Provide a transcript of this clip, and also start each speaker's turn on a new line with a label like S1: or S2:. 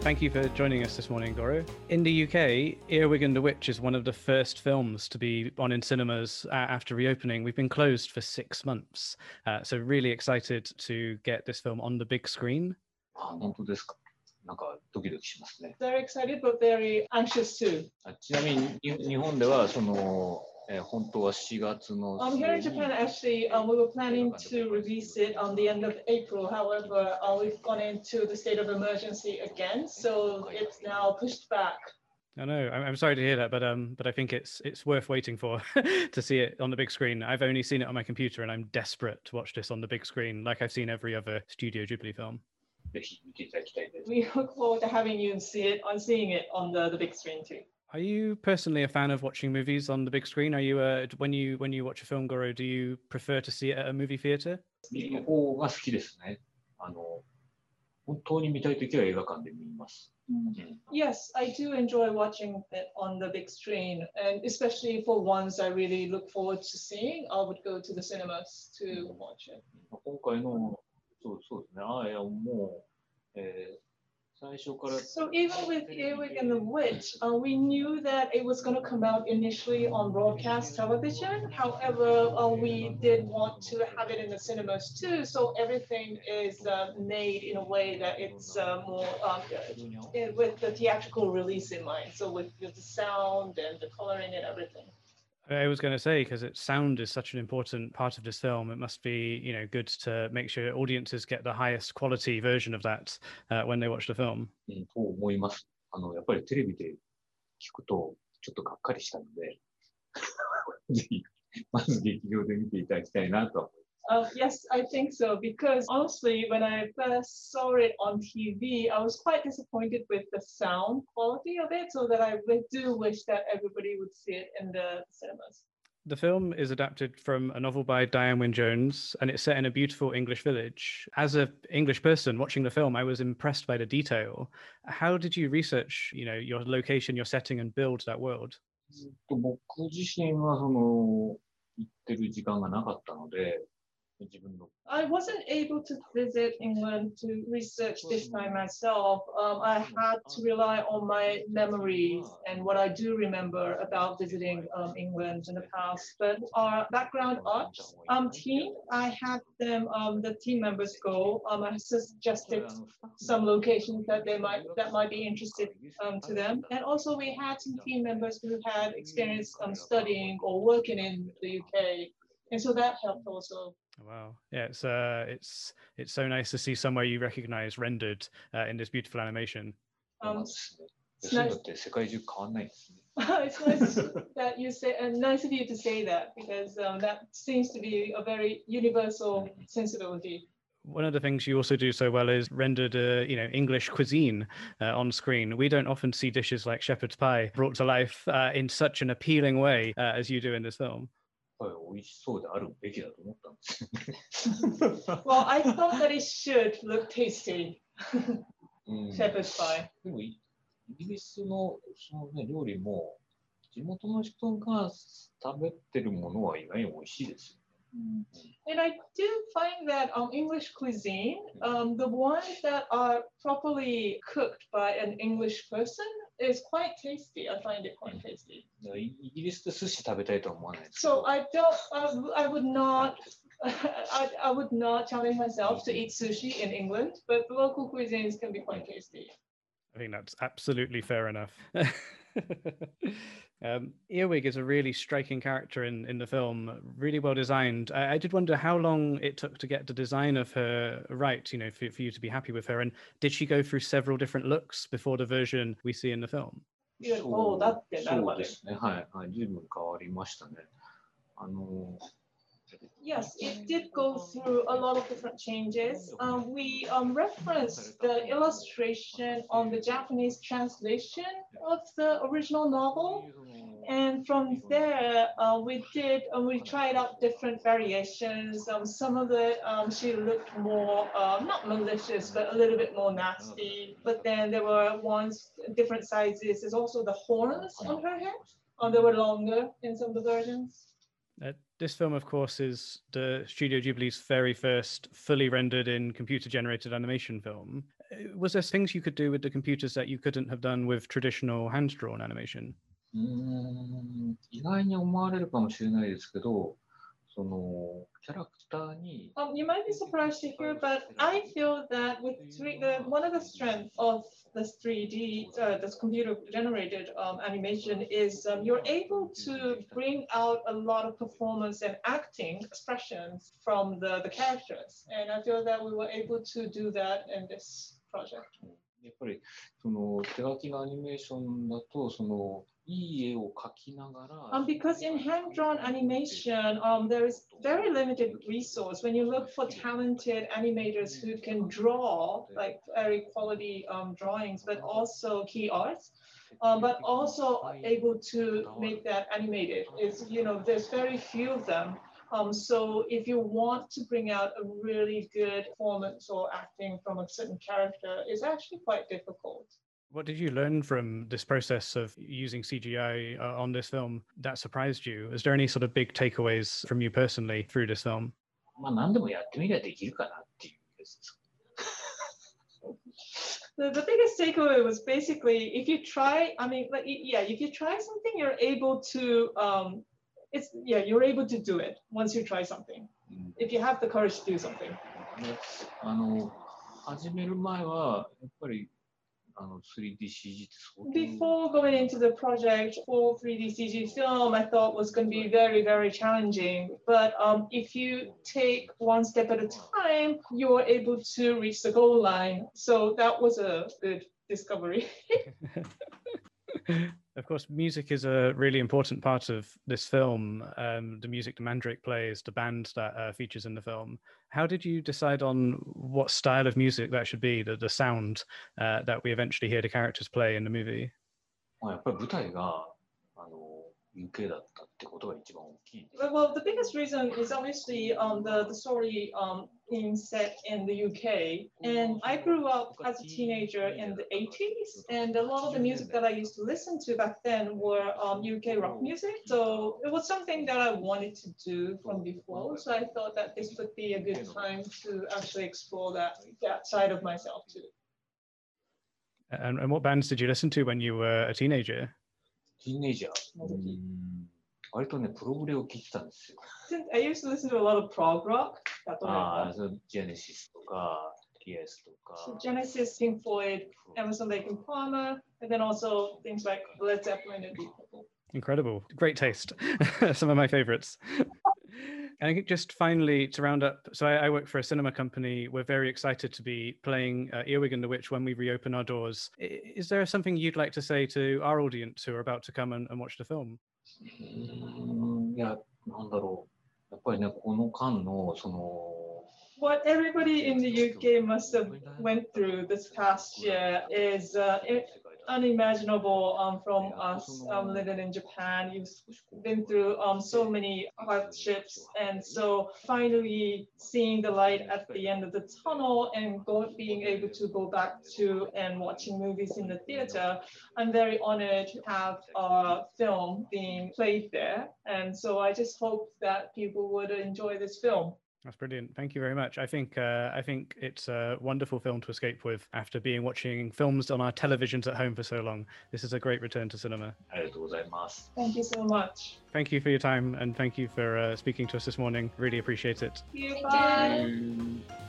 S1: Thank you for joining us this morning, Goro. In the UK, Earwig and the Witch is one of the first films to be on in cinemas after reopening. We've been closed for 6 months, so really excited to get this film on the big screen.
S2: 本当ですか。なんかドキドキしますね。
S3: Very excited, but very anxious too.
S2: ちなみに日本では本当は4月の
S3: Here in Japan, actually, we were planning to release it on the end of April. However, we've gone into the state of emergency again, so it's now pushed back.
S1: I know. I'm sorry to hear that, but I think it's worth waiting for to see it on the big screen. I've only seen it on my computer, and I'm desperate to watch this on the big screen, like I've seen every other Studio Ghibli film.
S2: ぜひ見ていただきたいです。
S3: We look forward to having you seeing it on the big screen too.
S1: Are you personally a fan of watching movies on the big screen? Are you when you watch a film, Goro, do you prefer to see it at a movie theater?
S2: 見る方が好きですね。本当に見たいときは映画館で見ます。
S3: Yes, I do enjoy watching it on the big screen, and especially for ones I really look forward to seeing, I would go to the cinemas to watch it.
S2: 今回のそうですね。もう、最初から。
S3: So even with Earwig and the Witch, we knew that it was going to come out initially on broadcast television. However, we did want to have it in the cinemas too, so everything is made in a way that it's more with the theatrical release in mind. So with the sound and the coloring and everything.
S1: I was going to say, because sound is such an important part of this film, it must be, good to make sure audiences get the highest quality version of that when they watch the film.
S2: と思います。やっぱりテレビで聞くとちょっとがっかりしたので、ぜひまず劇場で見ていただきたいなと思います。
S3: Yes, I think so, because honestly, when I first saw it on TV, I was quite disappointed with the sound quality of it, so that I do wish that everybody would see it in the cinemas.
S1: The film is adapted from a novel by Diane Wynne Jones, and it's set in a beautiful English village. As an English person watching the film, I was impressed by the detail. How did you research, your location, your setting, and build that world?
S2: 僕自身は行ってる時間がなかったので、
S3: I wasn't able to visit England to research this time myself. I had to rely on my memories and what I do remember about visiting England in the past. But our background arts team, I had them, the team members go. I suggested some locations that might be interested to them. And also we had some team members who had experience studying or working in the UK. And so that helped also.
S1: Wow, yeah, it's so nice to see somewhere you recognize rendered in this beautiful animation.
S3: It's nice. It's nice that you say, and nice of you to say that, because that seems to be a very universal sensibility.
S1: One of the things you also do so well is rendered, English cuisine on screen. We don't often see dishes like shepherd's pie brought to life in such an appealing way as you do in this film.
S2: 美味しそうであるべきだと思ったんです。
S3: Well, I thought that it should look tasty. Shepherd's pie.
S2: でもイギリスの料理も地元の人が食べてるものは意外に美味しいですよ。
S3: And I do find that English cuisine, the ones that are properly cooked by an English person, is quite tasty. I find it quite tasty.
S2: イギリスで寿司食べたいとは思わないです。
S3: So I would not challenge myself to eat sushi in England, but the local cuisines can be quite tasty.
S1: I think that's absolutely fair enough. Earwig is a really striking character in the film, really well designed. I did wonder how long it took to get the design of her right, for you to be happy with her. And did she go through several different looks before the version we see in the film?
S3: そうだってなるまで。
S2: そうですね。はい。随分変わりましたね。
S3: Yes, it did go through a lot of different changes. We referenced the illustration on the Japanese translation of the original novel. And from there, we tried out different variations. Some of it, she looked more, not malicious, but a little bit more nasty. But then there were different sizes. There's also the horns on her head. They were longer in some of the versions.
S1: This film, of course, is the Studio Ghibli's very first fully rendered in computer-generated animation film. Was there things you could do with the computers that you couldn't have done with traditional hand-drawn animation?
S2: 意外に思われるかもしれないですけど、そのキャラクターに。
S3: You might be surprised to hear, but I feel that with one of the strengths of this 3D, this computer-generated animation is you're able to bring out a lot of performance and acting expressions from the characters, and I feel that we were able to do that in this project.
S2: やっぱりその手書きのアニメーションだとそのいい絵を描きながら。
S3: Because in hand-drawn animation, there is very limited resource. When you look for talented animators who can draw like very quality drawings, but also key arts, but also able to make that animated, there's very few of them. So if you want to bring out a really good performance or acting from a certain character, it's actually quite difficult.
S1: What did you learn from this process of using CGI on this film that surprised you? Is there any sort of big takeaways from you personally through this film?
S2: まあ何でもやってみりゃできるかなっていうやつです。
S3: The biggest takeaway was basically if you try, if you try something, you're able to you're able to do it once you try something. If you have the courage to do something.
S2: 始める前はやっぱり3DCG って相当。
S3: Before going into the project for 3DCG film, I thought was going to be very, very challenging. But if you take one step at a time, you are able to reach the goal line. So that was a good discovery.
S1: Of course, music is a really important part of this film. The music the Mandrake plays, the band that features in the film. How did you decide on what style of music that should be, the sound that we eventually hear the characters play in the movie?
S2: やっぱり舞台がUK だったってことが一番大きい。
S3: Well, the biggest reason is obviously the story being set in the UK. And I grew up as a teenager in the 80s. And a lot of the music that I used to listen to back then were UK rock music. So it was something that I wanted to do from before. So I thought that this would be a good time to actually explore that side of myself too.
S1: And what bands did you listen to when you were a teenager?
S2: ティーンエイジャー。割とね、プログレを聴いてたんですよ。
S3: I used to listen to a lot of prog rock.
S2: ジェネシスとか、Yes とか。
S3: So Genesis, Pink Floyd, Emerson, Lake and Palmer, and then also things like Led Zeppelin and Deep Purple.
S1: Incredible. Great taste. Some of my favorites. And I think just finally to round up, so I work for a cinema company. We're very excited to be playing Earwig and the Witch when we reopen our doors. Is there something you'd like to say to our audience who are about to come and watch the film?
S2: いや、なんだろう。やっぱりね、この間のその。
S3: What everybody in the UK must have went through this past year is unimaginable from us living in Japan. You've been through so many hardships, and so finally seeing the light at the end of the tunnel and being able to go back to and watching movies in the theater, I'm very honored to have a film being played there. And so I just hope that people would enjoy this film.
S1: That's brilliant. Thank you very much. I think it's a wonderful film to escape with after watching films on our televisions at home for so long. This is a great return to cinema.
S2: ありがとうございます。
S3: Thank you so much.
S1: Thank you for your time and thank you for speaking to us this morning. Really appreciate it.
S3: Thank you. Bye.